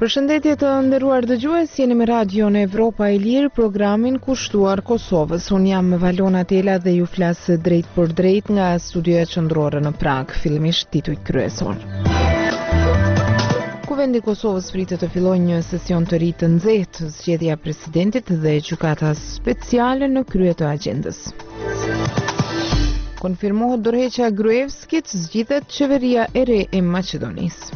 Përshëndetje të nderuar dëgjues, jeni me radion Evropa e Lirë, programin kushtuar Kosovës. Unë jam Valona Tela dhe ju flas drejt për drejt nga studioja qendrore në Prag. Fillimisht tituj kryesor. Kuvendi i Kosovës pritet të fillojë një sesion të ri të nxehtë, zgjedhja e presidentit dhe gjykata speciale në krye të agjendës. Konfirmohet dorëheqja e Gruevskit, zgjidhet qeveria e re e Maqedonisë.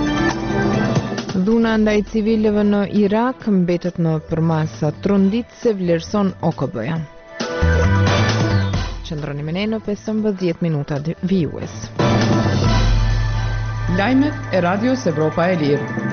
Dhuna ndaj civilëve në Irak mbetet në përmasa tronditëse, vlerëson OKB-ja. Qëndroni me ne në 15 minuta vijues. Lajmet e Radios Evropa e Lirë.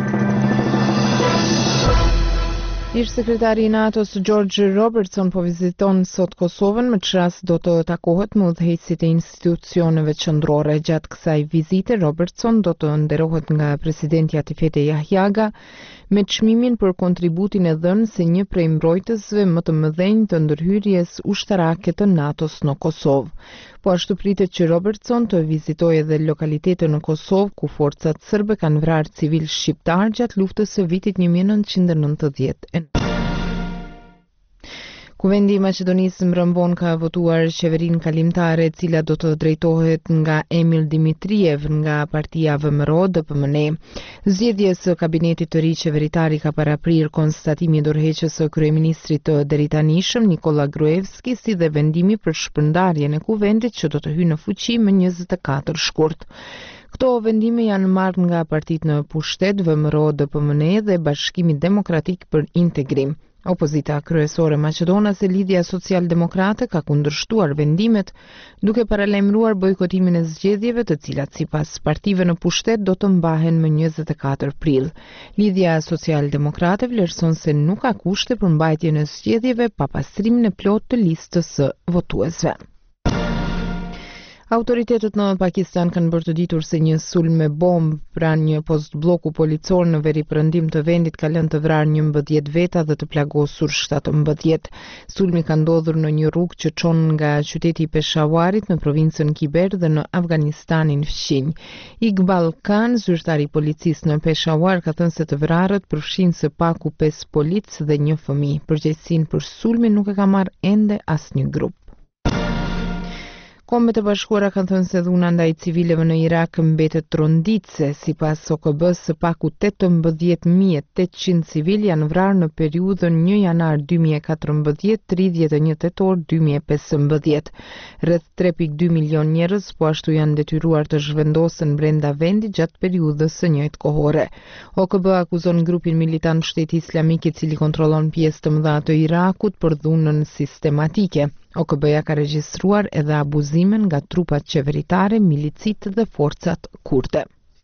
Ish sekretari i NATO-s George Robertson po viziton sot Kosovën, me çrast do të takohet me udhëheqësit e institucioneve qendrore. Gjatë kësaj vizite, Robertson do të nderohet nga presidenti Atifete Jahjaga me çmimin për kontributin e dhënë si një prej mbrojtësve më të mëdhenj të ndërhyrjes ushtarake të NATO-s në Kosovë. Po ashtu pritet që Robertson të vizitojë edhe lokalitete në Kosovë ku forcat serbe kanë vrarë civil shqiptar gjatë luftës së vitit 1990. Kuvendi i Maqedonisë mbrëmbon ka votuar qeverinë kalimtare, e cila do të drejtohet nga Emil Dimitriev nga partia VMRO-DPMNE. Zgjedhjes së kabinetit të ri qeveritar i ka paraprirë konstatimi i dorëheqjes së kryeministrit të deritanishëm Nikola Gruevski, si dhe vendimi për shpërndarjen e kuvendit që do të hyjë në fuqi më 24 shkurt. Këto vendime janë marrë nga partitë në pushtet VMRO-DPMNE dhe Bashkimi Demokratik për Integrim. Opozita kryesore maqedonase Lidhja Social-Demokrate ka kundërshtuar vendimet, duke paralajmëruar bojkotimin e zgjedhjeve, të cilat sipas partive në pushtet do të mbahen më 24 prill. Lidhja Social-Demokrate vlerëson se nuk ka kushte për mbajtjen e zgjedhjeve pa pastrimin e plotë të listës së votuesve. Autoritetet në Pakistan kanë bërë të ditur se një sulm me bombë pranë një post bloku policor në veri perëndim të vendit ka lënë të vrarë 11 veta dhe të plagosur 17. Sulmi ka ndodhur në një rrugë që çon nga qyteti i Peshawarit në provincën Kiber dhe në Afganistanin fqinj. Iqbal Khan, zyrtari i policisë në Peshawar, ka thënë se të vrarët përfshin së paku 5 policë dhe një fëmijë. Përgjegjësinë për sulmin nuk e ka marrë ende asnjë grup. Kombet e Bashkuara kanë thënë se dhuna ndaj civilëve në Irak mbetet tronditëse. Sipas OKB-s, së paku 18.800 civil janë vrarë në periudhën 1 janar 2014-31 tetor 2015. Rreth 3.2 milion njerëz po ashtu janë detyruar të zhvendosen brenda vendit gjatë periudhës së njëjtë kohore. OKB akuzon grupin militant Shteti Islamik, i cili kontrollon pjesë të mëdha të Irakut, për dhunën sistematike. OKB-ja ka regjistruar edhe abuzimen nga trupat qeveritare, milicit dhe forcat kurde.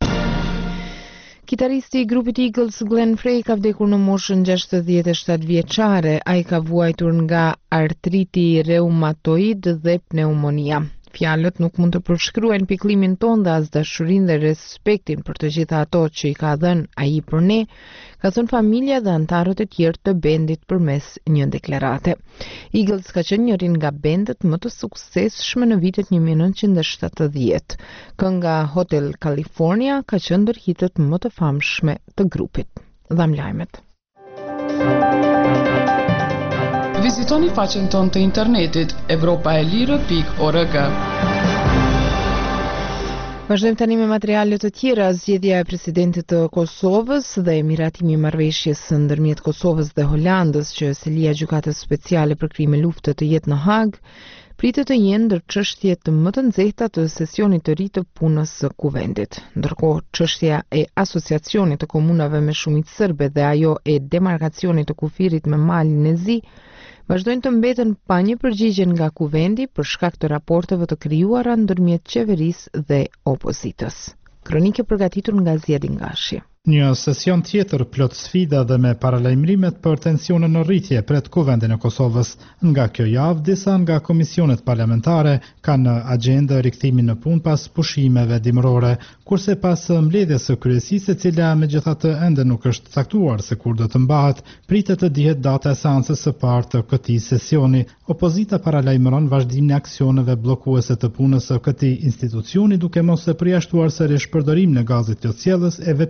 Kitaristi i grupit Eagles Glenn Frey ka vdekur në moshën 67 vjeçare. Ai ka vuajtur nga artriti reumatoid dhe pneumonia. Fjalët nuk mund të përshkruajnë pikëllimin ton dhe as dashurinë dhe respektin për të gjitha ato që i ka dhënë ai për ne, ka thënë familja dhe anëtarët e tjerë të bendit përmes një deklarate. Eagles ka qenë njëri nga bendet më të suksesshme në vitet 1970. Kënga Hotel California ka qenë ndër hitet më të famshme të grupit. Dham lajmet. Vizitoni faqen tonë të internetit evropaelire.org. Vazhdojmë tani me materiale të tjera. Zgjedhja e presidentit të Kosovës dhe miratimi i marrëveshjes ndërmjet Kosovës dhe Holandës, që selia gjykatës speciale për krime lufte të jetë në Hag, pritet të jenë ndër çështjet më të nxehta të sesionit të ri të punës së kuvendit. Ndërkohë, çështja e asociacionit të komunave me shumicë serbe dhe ajo e demarkacionit të kufirit me malin e zi vazhdojnë të mbeten pa një përgjigje nga kuvendi për shkak të raporteve të krijuara ndërmjet qeverisë dhe opozitës. Kronike përgatitur nga Ziadin Gashi. Një sesion tjetër plot sfida dhe me paralajmërimet për tensione në rritje pret kuvendin e Kosovës. Nga kjo javë, disa nga komisionet parlamentare kanë në agjendë rikthimin në punë pas pushimeve dimërore, kurse pas mbledhjes së kryesisë, e cila megjithatë ende nuk është caktuar se kur do të mbahet, pritet të dihet data e seancës së parë të këtij sesioni. Opozita paralajmëron vazhdimin e aksioneve bllokuese të punës së këtij institucioni, duke mos e përjashtuar sërish përdorimin e gazit plotësjellës e veprime të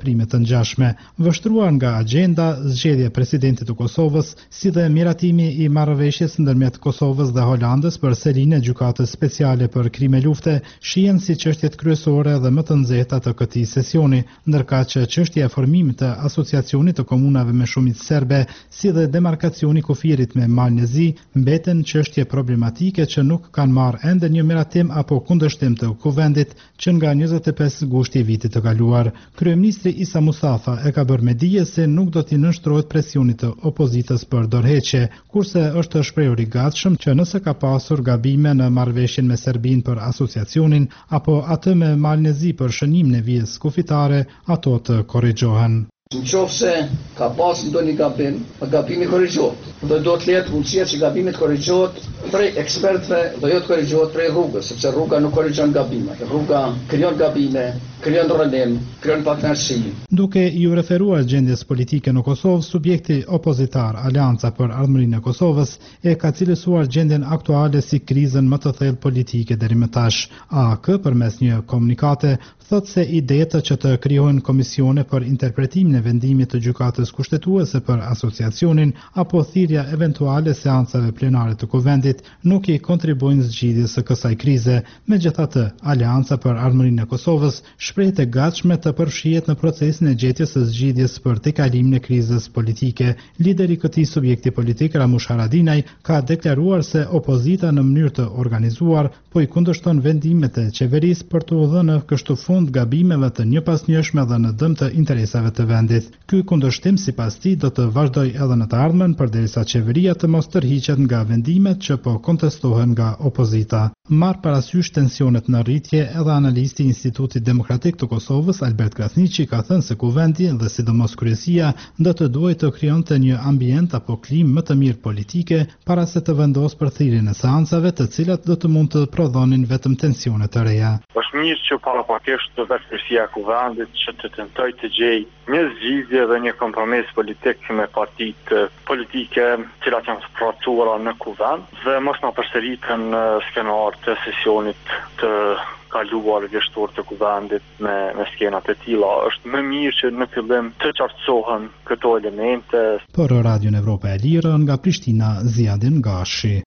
ngjashme, vështruar nga agjenda, zgjedhja e presidentit të Kosovës, si dhe miratimi i marrëveshjes ndërmjet Kosovës dhe Holandës për selinë e gjykatës speciale për krime lufte, shihen si çështjet kryesore dhe më të nxehta të këtij sesioni, ndërka që çështja e formimit të asociacionit të komunave me shumicë serbe, si dhe demarkacioni kufirit me Malnezi, mbeten çështje problematike që nuk kanë marrë ende një miratim apo kundërshtim të kuvendit që nga 25 gushti i vitit të kaluar. Kryeministri Isa Mustafa e ka bërë me dije se nuk do t'i nënshtrohet presionit të opozitës për dorëheqje, kurse është shprehur i gatshëm që nëse ka pasur gabime në marrëveshjen me Serbinë për asociacionin apo atë me Malnezi për shënimin e vijës kufitare, ato të korrigjohen. Nëse ka pas ndonjë gabim, gabimi korrigjohet. Dhe do të lehet mundësia që gabimi të korrigjohet prej ekspertëve, do jo të korrigjohet prej rrugës, sepse rruga nuk korrigjon gabimet. Rruga krijon gabime, krijon rrëndim, krijon partnerësi. Duke i referuar gjendjes politike në Kosovë, subjekti opozitar Alianca për Ardhmërinë e Kosovës e ka cilësuar gjendjen aktuale si krizën më të thellë politike deri më tash. AK përmes një komunikate thot se ideja që të krijohen komisione për interpretimin e vendimit të gjykatës kushtetuese për asociacionin apo thirrja eventuale seancave plenare të kuvendit nuk i kontribuojnë zgjidhjes së kësaj krize. Megjithatë, Alianca për Ardhmërinë e Kosovës shprehet e gatshme të përfshihet në procesin e gjetjes së zgjidhjes për tejkalimin e krizës politike. Lideri i këtij subjekti politik, Ramush Haradinaj, ka deklaruar se opozita në mënyrë të organizuar po i kundërshton vendimet e qeverisë për të dhënë kështu fund gabimeve të njëpasnjëshme dhe në dëm të interesave të vendit. Ky kundërshtim sipas tij do të vazhdojë edhe në të ardhmen përderisa qeveria të mos tërhiqet nga vendimet që po kontestohen nga opozita. Marr parasysh tensionet në rritje, edhe analisti i Institutit Demokratik të Kosovës, Albert Krasniqi, ka thënë se kuvendi dhe sidomos kryesia do të duhet të krijonte një ambient apo klim më të mirë politike para se të vendosë për thirrjen e seancave, të cilat do të mund të prodhonin vetëm tensione të reja. Është mirë që parapakisht të vetë kryesia e kuvendit që të tentoj të gjejë një zgjidhje dhe një kompromis politik me partitë politike të cilat janë sprovuara në kuvend dhe mos na përsëritën në skenar të sesionit të kaluar vjeshtor të kuvendit me skenat e tilla. Është më mirë që në fillim të qartësohen këto elemente. Për Radion Evropa e Lirë nga Prishtina, Ziadin Gashi.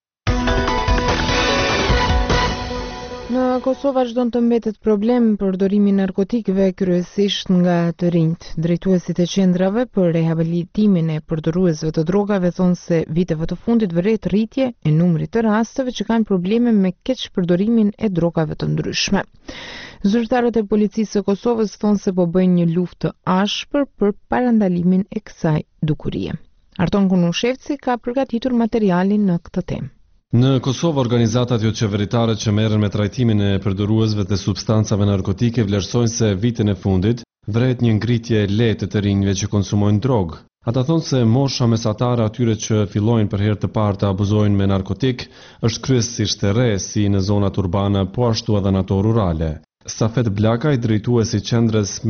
Në Kosovë vazhdon të mbetet problem përdorimi narkotikëve kryesisht nga të rinjt. Drejtuesit e qendrave për rehabilitimin e përdoruesve të drogave thonë se viteve të fundit vërret rritje e numrit të rasteve që kanë probleme me keq përdorimin e drogave të ndryshme. Zyrtarët e policisë së Kosovës thonë se po bëjnë një luftë të ashpër për parandalimin e kësaj dukurie. Arton Kunushevci ka përgatitur materialin në këtë temë. Në Kosovë, organizatat jo qeveritare që merren me trajtimin e përdoruesve të substancave narkotike vlerësojnë se vitin e fundit vret një ngritje e lehtë të rinjve që konsumojnë drogë. Ata thonë se mosha mesatare atyre që fillojnë për herë të parë të abuzojnë me narkotik është kryesisht e re si në zonat urbane, po ashtu edhe në ato rurale. Safet Blakaj, drejtuesi i qendrës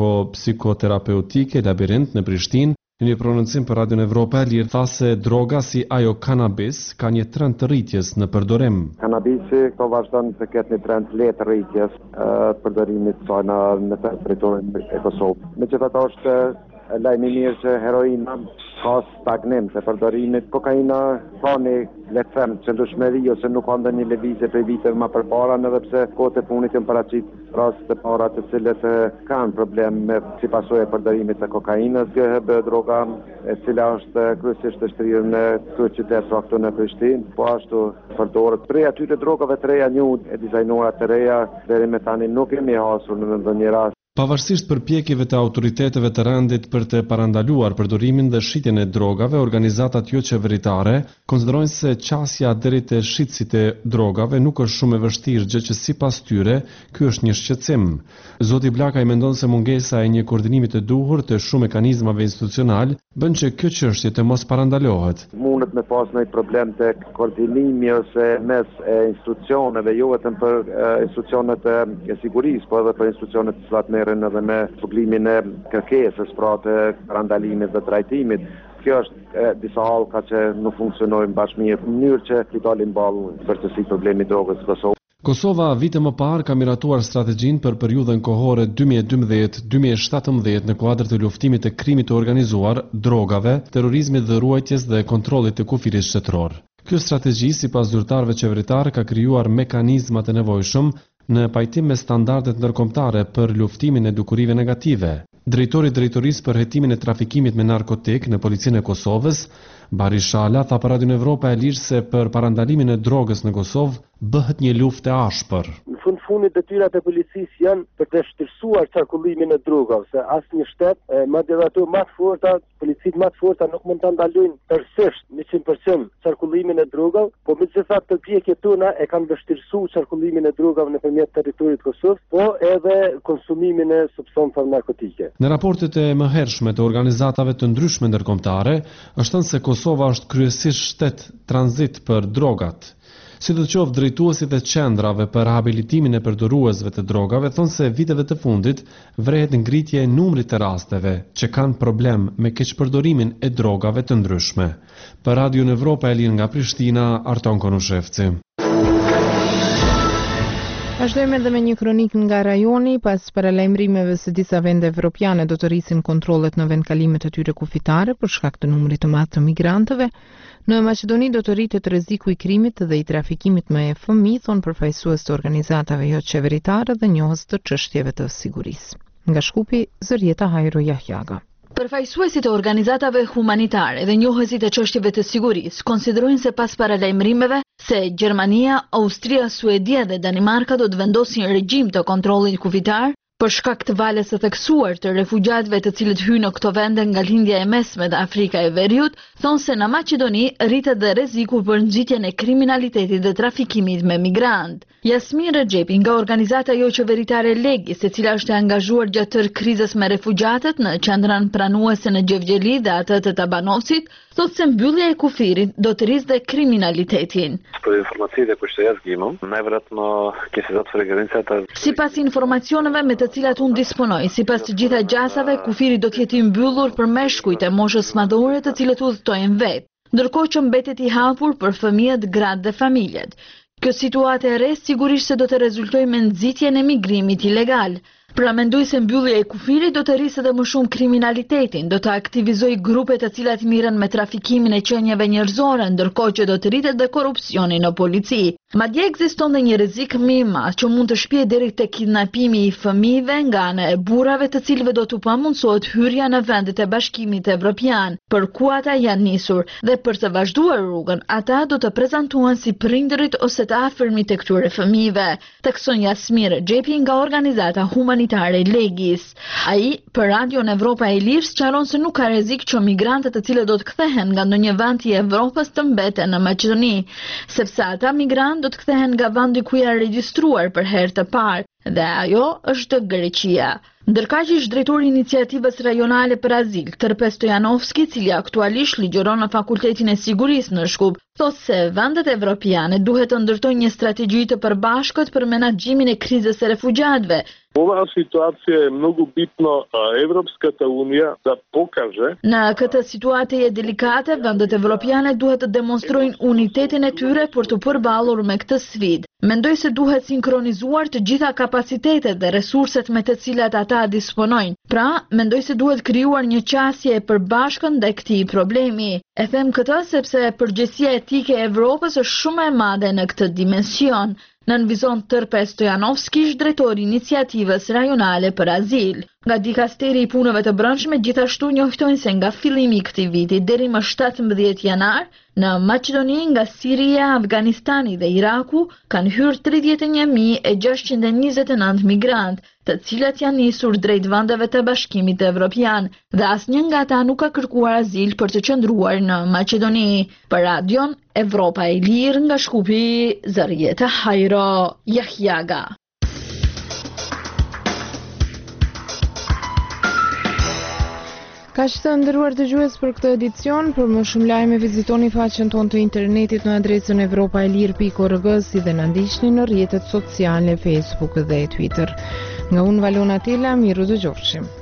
mediko-psikoterapeutike Labirint në Prishtinë, në një prononcim për Radion Evropa e Lirë, tha se droga si ajo kanabis ka një trend të rritjes në përdorim. Kanabisi këto vazhdon të ketë një trend lehtë të rritjes përdorimit saj në territorin e Kosovës. Megjithatë është lajmi mirë që heroina ka stagnim të përdorimit, kokaina ka një lecem qëndrueshmëri ose nuk ka ndonjë lëvizje për vite më përpara, edhe pse kohët e punit janë paraqit raste të para të cilët kanë problem me si pasojë e përdorimit të kokainës. GHB droga e cila është kryesisht e shtrirë në këtë qytet këtu në Prishtinë, po ashtu përdoret prej atyre drogave të reja e dizajnuara të reja, deri me tani nuk kemi hasur në ndonjë rast. Pavarësisht përpjekjeve të autoriteteve të rendit për të parandaluar përdorimin dhe shitjen e drogave, organizatat jo qeveritare konsiderojnë se qasja deri te shitësit e drogave nuk është shumë e vështirë, gjë që sipas tyre ky është një shqetësim. Zoti Blakaj mendon se mungesa e një koordinimi të duhur të shumë mekanizmave institucional bën që kjo çështje të mos parandalohet. Mundet me pas një problem të koordinimi ose mes institucioneve, jo vetëm për institucionet e sigurisë, po edhe për institucionet të cilat merren edhe me problemin e kërkesës pra të parandalimit dhe trajtimit. Kjo është disa hallka që nuk funksionojnë bashkë mirë, në mënyrë që t'i dalim ballë për të si problemi drogës në Kosovë. Kosova vite më parë ka miratuar strategjinë për periudhën kohore 2012-2017 në kuadër të luftimit të krimit të organizuar, drogave, terrorizmit dhe ruajtjes dhe kontrollit të kufirit shtetëror. Kjo strategji, sipas zyrtarëve qeveritar, ka krijuar mekanizma të nevojshëm në pajtim me standardet ndërkombëtare për luftimin e dukurive negative. Drejtori i Drejtorisë për hetimin e trafikimit me narkotik në Policinë e Kosovës, Bari Shala, tha për Radion Evropa e Lirë se për parandalimin e drogës në Kosovë bëhet një luftë e ashpër. Në fundit detyrat e policisë janë për të shtirësuar qarkullimin e drogave, se asnjë shtet, madje ato më të forta, policitë më të forta nuk mund ta ndalojnë tërësisht 100% qarkullimin e drogave, por megjithatë përpjekjet tona e kanë vështirësuar qarkullimin e drogave nëpërmjet territorit të Kosovës, po edhe konsumimin e substancave narkotike. Në raportet e mëhershme të organizatave të ndryshme ndërkombëtare, është thënë se Kosova është kryesisht shtet tranzit për drogat. Sidoqoftë drejtuesit e qendrave për rehabilitimin e përdoruesve të drogave thonë se viteve të fundit vrehet ngritje e numrit të rasteve që kanë problem me keqpërdorimin e drogave të ndryshme. Për Radion Evropa e Lirë nga Prishtina, Arton Konushevci. Vazhdojmë edhe me një kronik nga rajoni. Pas paralajmërimeve se disa vende evropiane do të rrisin kontrollet në vendkalimet e tyre kufitare për shkak të numrit të madh të migrantëve, në Maqedoni do të rritet rreziku i krimit dhe i trafikimit me fëmijë, thon përfaqësues të organizatave jo qeveritare dhe njohës të çështjeve të sigurisë. Nga Shkupi, Zërieta Hajro Jahjaga. Përfaqësuesit e organizatave humanitare dhe njohësit e çështjeve të sigurisë konsiderojnë se pas paralajmërimeve se Gjermania, Austria, Suedia dhe Danimarka do të vendosin regjim të kontrollit kufitar për shkak të valës së theksuar të refugjatëve të cilët hyjnë në këto vende nga lindja e mesme dhe Afrika e Veriut, thonë se në Maqedoni rritet dhe rreziku për nxitjen e kriminalitetit dhe trafikimit me migrant. Jasmin Rexhepi nga organizata jo qeveritare Legis, e cila është e angazhuar gjatë tërë krizës me refugjatët në qendrën pranuese në Gjevgjeli dhe atë të Tabanovsit, thotë se mbyllja e kufirit do të rrisë dhe kriminalitetin. Sipas informacioneve me të cilat unë disponoj, sipas të gjitha gjasave, kufiri do të jetë i mbyllur për meshkujt e moshës madhore të cilët udhtojnë vetë, ndërkohë që mbetet i hapur për fëmijët, gratë dhe familjet. Kjo situatë e re sigurisht se do të rezultojë me nxitjen e migrimit ilegal. Pra mendoj se mbyllja e kufirit do të rrisë edhe më shumë kriminalitetin, do të aktivizoj grupe të cilat mirën me trafikimin e qenieve njerëzore, ndërkohë që do të rritet dhe korrupsioni në polici. Madje ekziston dhe një rrezik më i madh që mund të shpijë deri te kidnapimi i fëmijëve nga ana e burrave të cilëve do t'u pamundsohet hyrja në vendet e Bashkimit Evropian, për ku ata janë nisur, dhe për të vazhduar rrugën, ata do të prezantohen si prindërit ose të afërmit të këtyre fëmijëve, thekson Jasmin Rexhepi nga organizata humanitare Legis. Ai për Radion Evropa e Lirë sqaron se nuk ka rrezik që migrantët të cilët do të kthehen nga ndonjë vend i Evropës të mbeten në Maqedoni, sepse ata migrantë do të kthehen nga vendi ku janë regjistruar për herë të parë, dhe ajo është Greqia. Ndërkaq ish drejtori i iniciativës rajonale për azil, Tërpe Stojanovski, cili aktualisht ligjeron në Fakultetin e Sigurisë në Shkup, thotë se vendet evropiane duhet të ndërtojnë një strategji të përbashkët për menaxhimin e krizës së refugjatëve. Ova situacija je mnogo bitno, a Evropskата unija da pokaže. Në këtë situatë e delikate, vendet evropiane duhet të demonstrojnë unitetin e tyre për të përballur me këtë sfidë. Mendoj se duhet sinkronizuar të gjitha kapacitetet dhe resurset me të cilat ata disponojnë. Pra, mendoj se duhet krijuar një qasje e përbashkët ndaj këtij problemi. E them këtë sepse përgjegjësia etike e Evropës është shumë e madhe në këtë dimension. Nënvizon Tërpe Stojanovski, drejtori i iniciativës rajonale për azil. Nga Dikasteri i punëve të brendshme gjithashtu njoftojnë se nga fillimi i këtij viti deri më 17 janar, në Maqedoni nga Siria, Afganistani dhe Iraku kanë hyrë 31.629 migrantë, të cilat janë nisur drejt vendeve të Bashkimit Evropian, dhe asnjë nga ata nuk ka kërkuar azil për të qëndruar në Maqedoni. Për Radion Evropa e Lirë nga Shkupi, Zërieta Hajro Jahjaga. Kaq të nderuar dëgjues për këtë edicion. Për më shumë lajme vizitoni faqen tonë të internetit në adresën europaelir.org, si dhe na ndiqni në rrjetet sociale, Facebook dhe Twitter. Nga unë Valona Tela, miru dëgjofshim.